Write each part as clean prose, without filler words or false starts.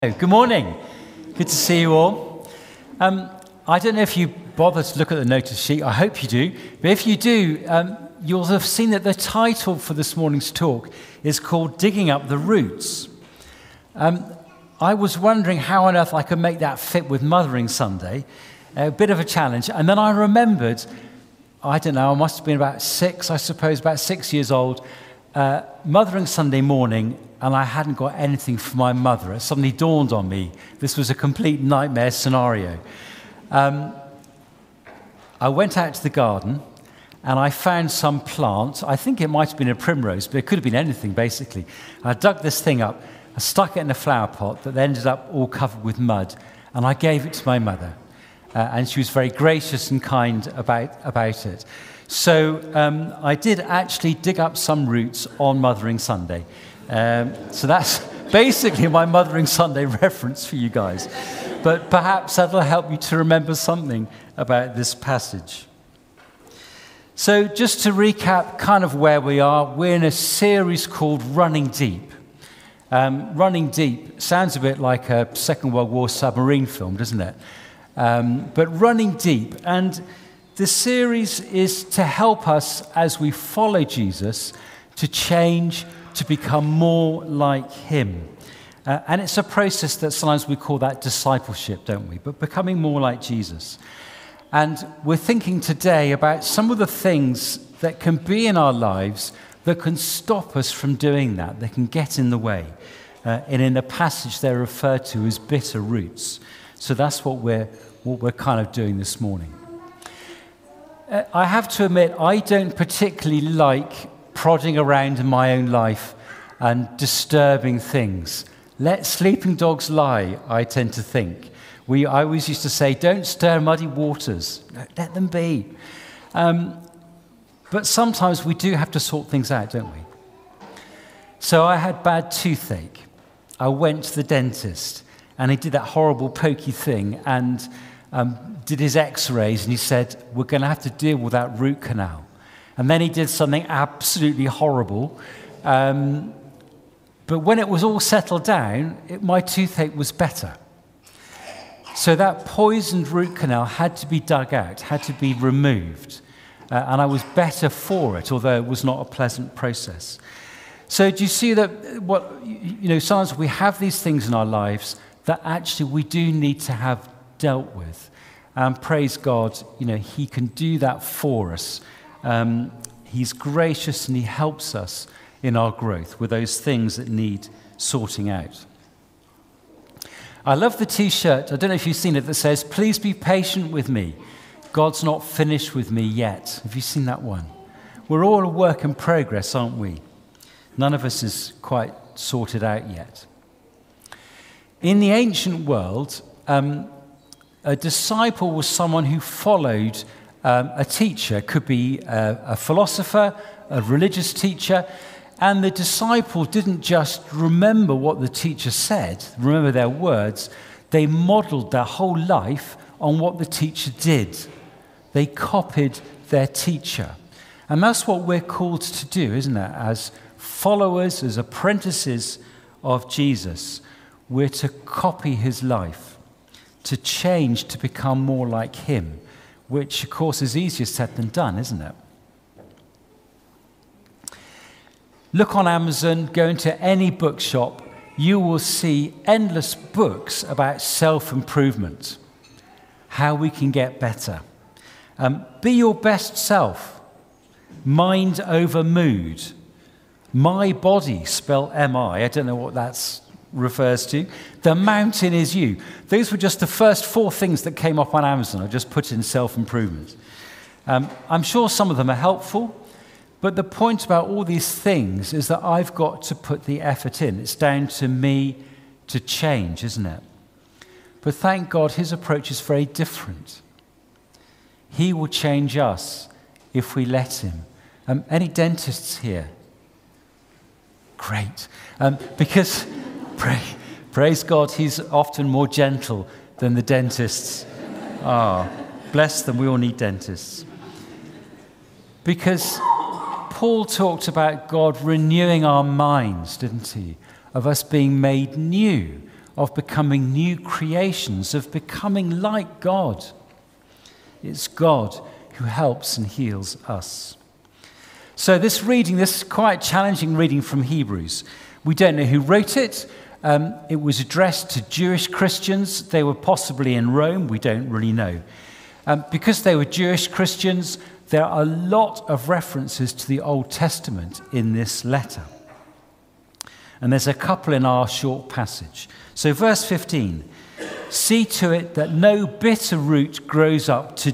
Good morning. Good to see you all. I don't know if you bother to look at the notice sheet. I hope you do. But if you do, you'll have seen that the title for this morning's talk is called Digging Up the Roots. I was wondering how on earth I could make that fit with Mothering Sunday. A bit of a challenge. And then I remembered, I don't know, I must have been about 6 years old, Mothering Sunday morning, and I hadn't got anything for my mother. It suddenly dawned on me this was a complete nightmare scenario. I went out to the garden and I found some plant. I think it might have been a primrose, but it could have been anything, basically. I dug this thing up, I stuck it in a flower pot that ended up all covered with mud, and I gave it to my mother. And she was very gracious and kind about it. So I did actually dig up some roots on Mothering Sunday. So that's basically my Mothering Sunday reference for you guys. But perhaps that'll help you to remember something about this passage. So just to recap kind of where we are, we're in a series called Running Deep. Running Deep sounds a bit like a Second World War submarine film, doesn't it? But Running Deep. And the series is to help us as we follow Jesus to change, to become more like him. And it's a process that sometimes we call that discipleship, don't we? But becoming more like Jesus. And we're thinking today about some of the things that can be in our lives that can stop us from doing that. They can get in the way. And in the passage they're referred to as bitter roots. So that's what we're kind of doing this morning. I have to admit, I don't particularly like prodding around in my own life and disturbing things. Let sleeping dogs lie, I tend to think. I always used to say, don't stir muddy waters. Let them be. But sometimes we do have to sort things out, don't we? So I had bad toothache. I went to the dentist, and he did that horrible pokey thing and did his x-rays, and he said, we're going to have to deal with that root canal. And then he did something absolutely horrible. But when it was all settled down, my toothache was better. So that poisoned root canal had to be dug out, had to be removed. And I was better for it, although it was not a pleasant process. So do you see that sometimes we have these things in our lives that actually we do need to have dealt with. And praise God, he can do that for us. He's gracious and he helps us in our growth with those things that need sorting out. I love the t-shirt, I don't know if you've seen it, that says, please be patient with me. God's not finished with me yet. Have you seen that one? We're all a work in progress, aren't we? None of us is quite sorted out yet. In the ancient world, a disciple was someone who followed a teacher. It could be a philosopher, a religious teacher, and the disciple didn't just remember what the teacher said, remember their words. They modeled their whole life on what the teacher did. They copied their teacher. And that's what we're called to do, isn't it? As followers, as apprentices of Jesus, we're to copy his life, to change, to become more like him, which, of course, is easier said than done, isn't it? Look on Amazon, go into any bookshop, you will see endless books about self-improvement, how we can get better. Be your best self, mind over mood, my body, spell M-I, I don't know what that refers to. The mountain is you. Those were just the first 4 things that came up on Amazon. I just put in self-improvement. I'm sure some of them are helpful, but the point about all these things is that I've got to put the effort in. It's down to me to change, isn't it? But thank God his approach is very different. He will change us if we let him. Any dentists here? Great. Because praise God, he's often more gentle than the dentists. Bless them, we all need dentists. Because Paul talked about God renewing our minds, didn't he? Of us being made new, of becoming new creations, of becoming like God. It's God who helps and heals us. So this reading, this quite challenging reading from Hebrews, we don't know who wrote it. It was addressed to Jewish Christians. They were possibly in Rome. We don't really know. Because they were Jewish Christians, there are a lot of references to the Old Testament in this letter. And there's a couple in our short passage. So verse 15, see to it that no bitter root grows up to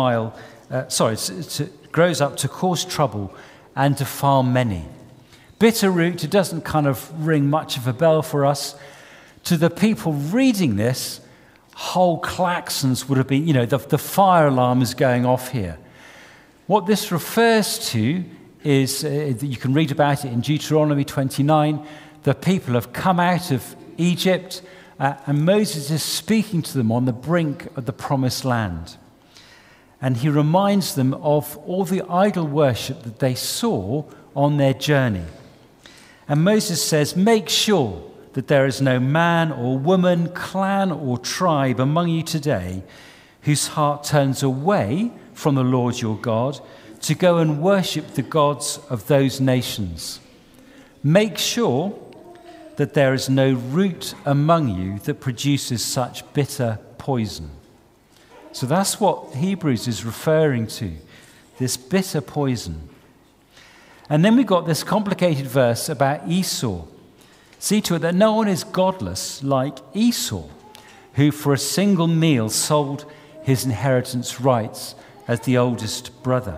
grows up to cause trouble and defile many. Bitter root, it doesn't kind of ring much of a bell for us. To the people reading this, whole claxons would have been, the fire alarm is going off here. What this refers to is, you can read about it in Deuteronomy 29, the people have come out of Egypt, and Moses is speaking to them on the brink of the promised land. And he reminds them of all the idol worship that they saw on their journey. And Moses says, make sure that there is no man or woman, clan or tribe among you today whose heart turns away from the Lord your God to go and worship the gods of those nations. Make sure that there is no root among you that produces such bitter poison. So that's what Hebrews is referring to, this bitter poison. And then we've got this complicated verse about Esau. See to it that no one is godless like Esau, who for a single meal sold his inheritance rights as the oldest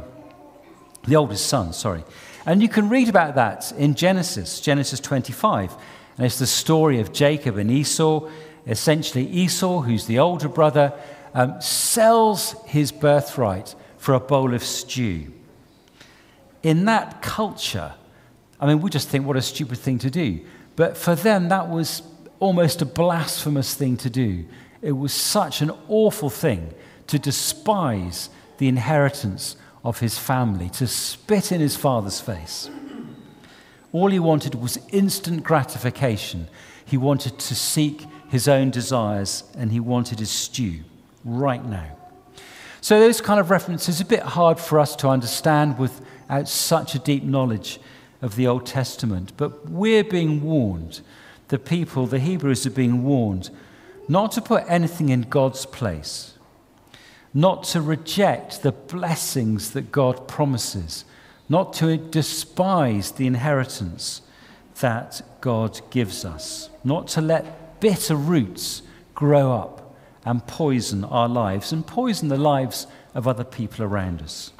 son. And you can read about that in Genesis 25. And it's the story of Jacob and Esau. Essentially, Esau, who's the older brother, sells his birthright for a bowl of stew. In that culture, we just think what a stupid thing to do. But for them, that was almost a blasphemous thing to do. It was such an awful thing to despise the inheritance of his family, to spit in his father's face. All he wanted was instant gratification. He wanted to seek his own desires, and he wanted his stew right now. So those kind of references are a bit hard for us to understand without such a deep knowledge of the Old Testament. But we're being warned, the Hebrews are being warned, not to put anything in God's place, not to reject the blessings that God promises, not to despise the inheritance that God gives us, not to let bitter roots grow up and poison our lives and poison the lives of other people around us.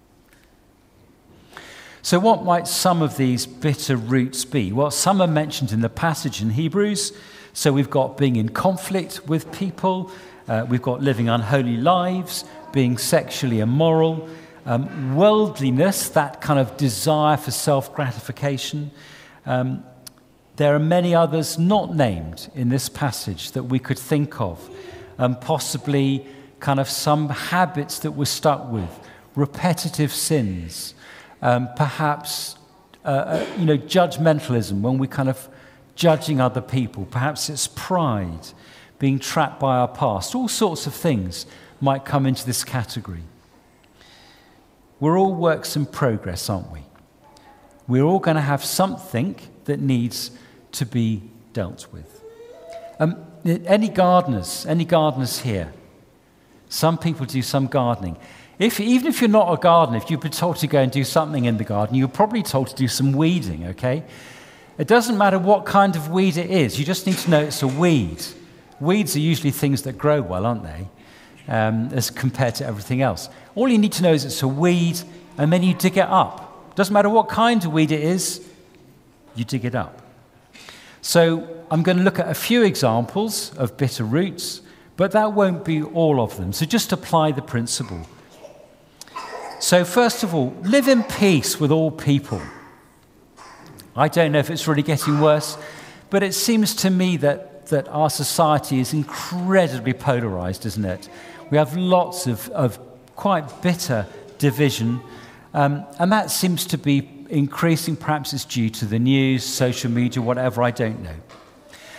So what might some of these bitter roots be? Well, some are mentioned in the passage in Hebrews. So we've got being in conflict with people, we've got living unholy lives, being sexually immoral, worldliness, that kind of desire for self-gratification. There are many others not named in this passage that we could think of, possibly kind of some habits that we're stuck with, repetitive sins, perhaps judgmentalism, when we're kind of judging other people. Perhaps it's pride, being trapped by our past. All sorts of things might come into this category. We're all works in progress, aren't we? We're all going to have something that needs to be dealt with. Any gardeners here? Some people do some gardening. Even if you're not a gardener, if you've been told to go and do something in the garden, you're probably told to do some weeding, okay? It doesn't matter what kind of weed it is. You just need to know it's a weed. Weeds are usually things that grow well, aren't they? As compared to everything else. All you need to know is it's a weed, and then you dig it up. Doesn't matter what kind of weed it is, you dig it up. So I'm going to look at a few examples of bitter roots, but that won't be all of them. So just apply the principle. So first of all, live in peace with all people. I don't know if it's really getting worse, but it seems to me that our society is incredibly polarized, isn't it? We have lots of quite bitter division, and that seems to be increasing. Perhaps it's due to the news, social media, whatever, I don't know.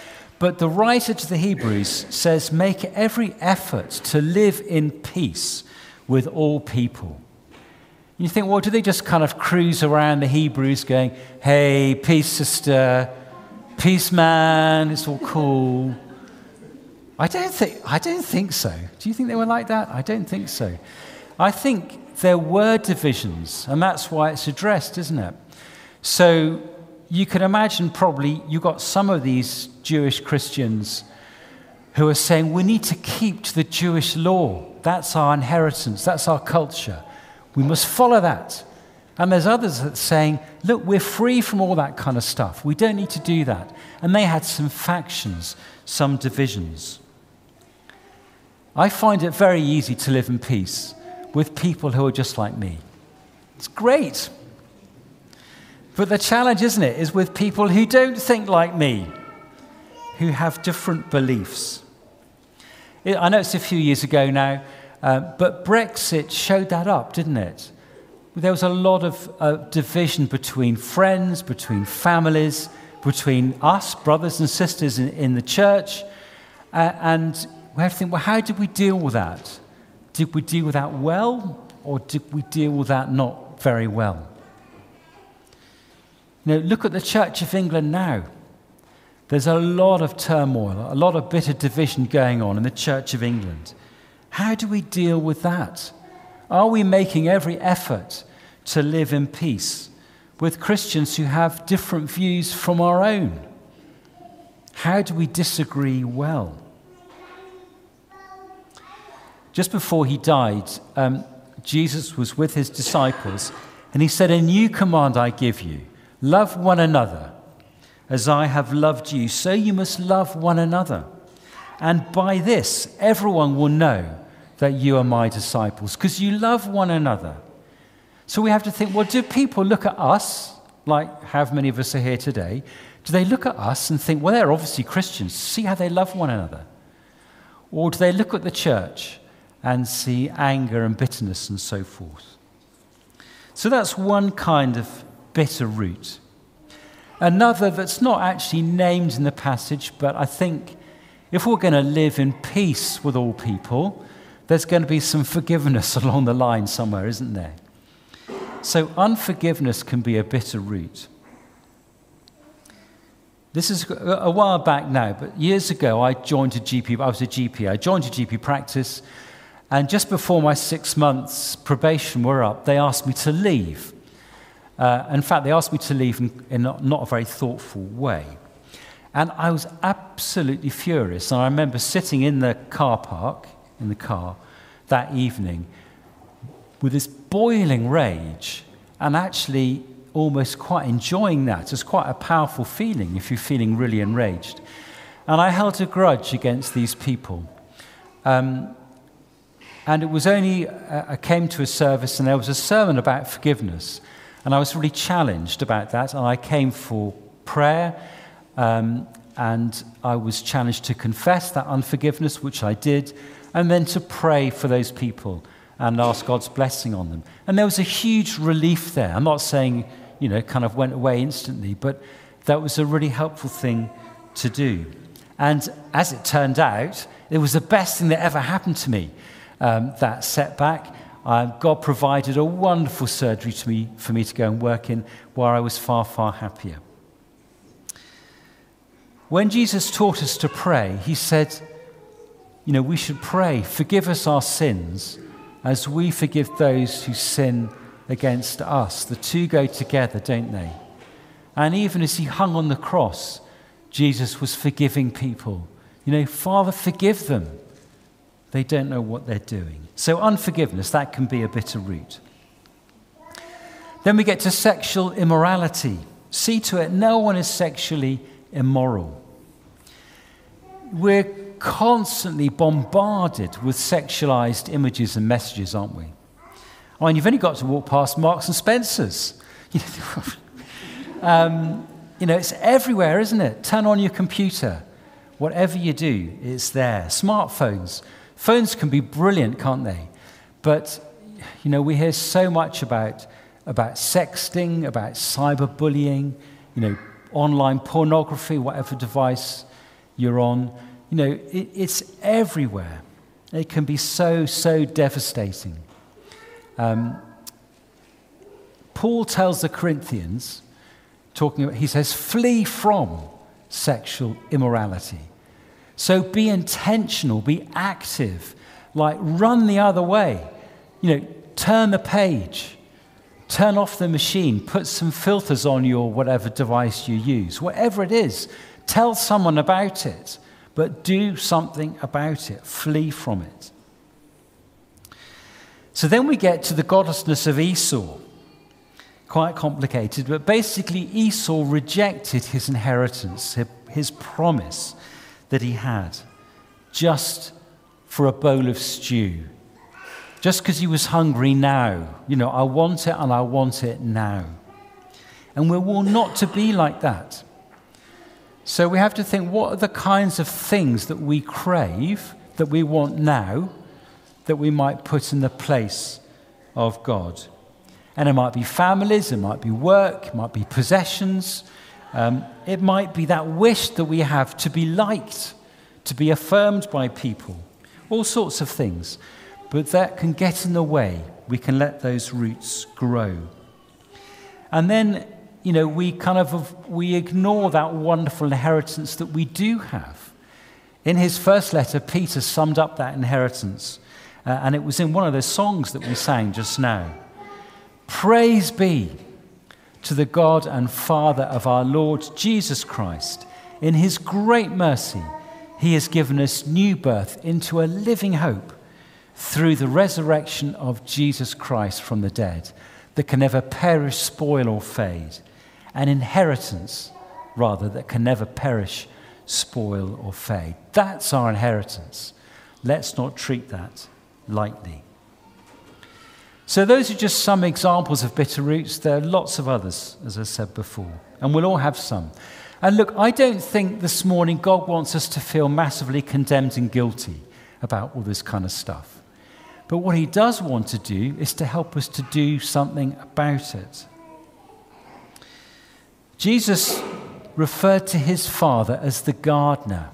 But the writer to the Hebrews says, make every effort to live in peace with all people. You think, well, do they just kind of cruise around the Hebrews going, hey, peace, sister, peace, man, it's all cool? I don't think so. Do you think they were like that? I don't think so. I think there were divisions, and that's why it's addressed, isn't it? So you can imagine probably you got some of these Jewish Christians who are saying, we need to keep to the Jewish law. That's our inheritance. That's our culture. We must follow that. And there's others that are saying, look, we're free from all that kind of stuff. We don't need to do that. And they had some factions, some divisions. I find it very easy to live in peace with people who are just like me. It's great. But the challenge, isn't it, is with people who don't think like me, who have different beliefs. I know it's a few years ago now, but Brexit showed that up, didn't it? There was a lot of division between friends, between families, between us, brothers and sisters in the church, and we have to think, well, how did we deal with that? Did we deal with that well, or did we deal with that not very well? You know, look at the Church of England now. There's a lot of turmoil, a lot of bitter division going on in the Church of England. How do we deal with that? Are we making every effort to live in peace with Christians who have different views from our own? How do we disagree well? Just before he died, Jesus was with his disciples, and he said, a new command I give you, love one another. As I have loved you, so you must love one another. And by this, everyone will know that you are my disciples, because you love one another. So we have to think, well, do people look at us, like how many of us are here today? Do they look at us and think, well, they're obviously Christians, see how they love one another? Or do they look at the church and see anger and bitterness and so forth? So that's one kind of bitter root. Another that's not actually named in the passage, but I think if we're going to live in peace with all people, there's going to be some forgiveness along the line somewhere, isn't there? So unforgiveness can be a bitter root. This is a while back now, but years ago I joined a GP. I was a GP. I joined a GP practice, and just before my 6 months probation were up, they asked me to leave. In fact, they asked me to leave in not a very thoughtful way. And I was absolutely furious. And I remember sitting in the car park, in the car, that evening with this boiling rage and actually almost quite enjoying that. It's quite a powerful feeling if you're feeling really enraged. And I held a grudge against these people. And it was only, I came to a service and there was a sermon about forgiveness. And I was really challenged about that. And I came for prayer. And I was challenged to confess that unforgiveness, which I did. And then to pray for those people and ask God's blessing on them. And there was a huge relief there. I'm not saying, kind of went away instantly, but that was a really helpful thing to do. And as it turned out, it was the best thing that ever happened to me, that setback. God provided a wonderful surgery for me to go and work in, where I was far, far happier. When Jesus taught us to pray, he said, we should pray, forgive us our sins as we forgive those who sin against us. The two go together, don't they? And even as he hung on the cross, Jesus was forgiving people. Father, forgive them. They don't know what they're doing. So unforgiveness, that can be a bitter root. Then we get to sexual immorality. See to it, no one is sexually immoral. We're constantly bombarded with sexualized images and messages, aren't we? I mean, you've only got to walk past Marks and Spencer's. It's everywhere, isn't it? Turn on your computer. Whatever you do, it's there. Smartphones. Phones can be brilliant, can't they? But, we hear so much about sexting, about cyberbullying, online pornography, whatever device you're on. It's everywhere. It can be so, so devastating. Paul tells the Corinthians, he says, flee from sexual immorality. So be intentional, be active, like run the other way. Turn the page, turn off the machine, put some filters on your whatever device you use. Whatever it is, tell someone about it, but do something about it. Flee from it. So then we get to the godlessness of Esau. Quite complicated, but basically Esau rejected his inheritance, his promise that he had, just for a bowl of stew. Just because he was hungry now. I want it and I want it now. And we're all not to be like that. So we have to think, what are the kinds of things that we crave, that we want now, that we might put in the place of God? And it might be families, it might be work, it might be possessions. It might be that wish that we have to be liked, to be affirmed by people. All sorts of things. But that can get in the way. We can let those roots grow. And then, we ignore that wonderful inheritance that we do have. In his first letter, Peter summed up that inheritance. And it was in one of those songs that we sang just now. Praise be to the God and Father of our Lord Jesus Christ. In his great mercy, he has given us new birth into a living hope through the resurrection of Jesus Christ from the dead, that can never perish, spoil, or fade. An inheritance, rather, that can never perish, spoil, or fade. That's our inheritance. Let's not treat that lightly. So those are just some examples of bitter roots. There are lots of others, as I said before, and we'll all have some. And look, I don't think this morning God wants us to feel massively condemned and guilty about all this kind of stuff. But what he does want to do is to help us to do something about it. Jesus referred to his Father as the gardener.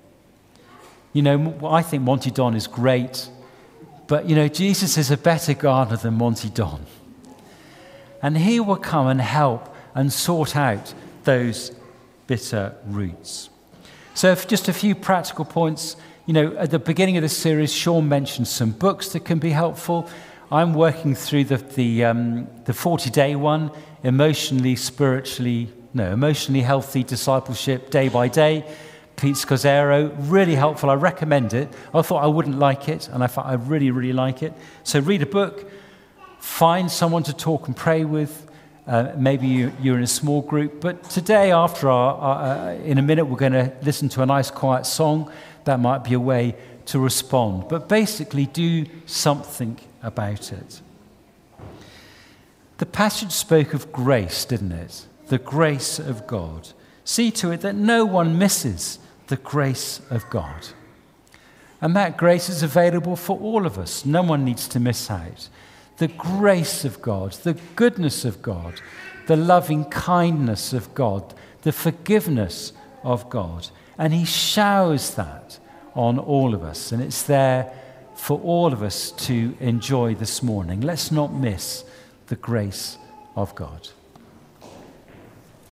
I think Monty Don is great. But, Jesus is a better gardener than Monty Don. And he will come and help and sort out those bitter roots. So just a few practical points. At the beginning of this series, Sean mentioned some books that can be helpful. I'm working through the 40-day one, emotionally healthy discipleship day by day. Pete Scazzaro, really helpful. I recommend it. I thought I wouldn't like it, and I thought I really, really like it. So read a book, find someone to talk and pray with. Maybe you're in a small group. But today, in a minute, we're going to listen to a nice, quiet song. That might be a way to respond. But basically, do something about it. The passage spoke of grace, didn't it? The grace of God. See to it that no one misses the grace of God. And that grace is available for all of us. No one needs to miss out. The grace of God, the goodness of God, the loving kindness of God, the forgiveness of God. And he showers that on all of us. And it's there for all of us to enjoy this morning. Let's not miss the grace of God.